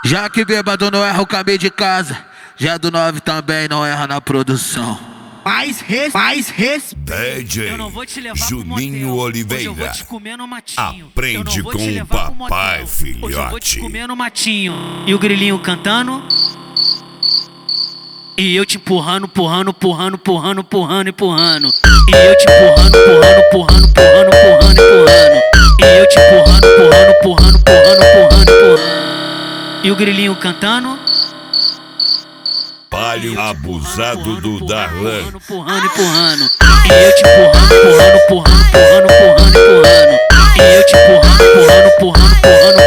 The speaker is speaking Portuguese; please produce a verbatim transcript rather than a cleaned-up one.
Já que bêbado não erra o caminho de casa, já do nove também não erra na produção. Mais res, mais res. D J Eu não vou te levar Juninho pro motel. Oliveira. Hoje eu vou te comer no matinho. Aprende Eu não vou com te o levar pro papai, motel. Hoje eu vou te filhote. comer no matinho. E o grilinho cantando. E eu te empurrando, empurrando, empurrando, empurrando, empurrando, empurrando. E eu te empurrando, empurrando, empurrando, empurrando, empurrando, empurrando. E eu te empurrando, empurrando, empurrando, empurrando, empurrando, empurrando. E o grilinho cantando. Palho abusado do Darlan. Empurrando, empurrando. E eu te empurrando, empurrando, empurrando, empurrando, empurrando, empurrando. E eu te empurrando, empurrando, empurrando, empurrando,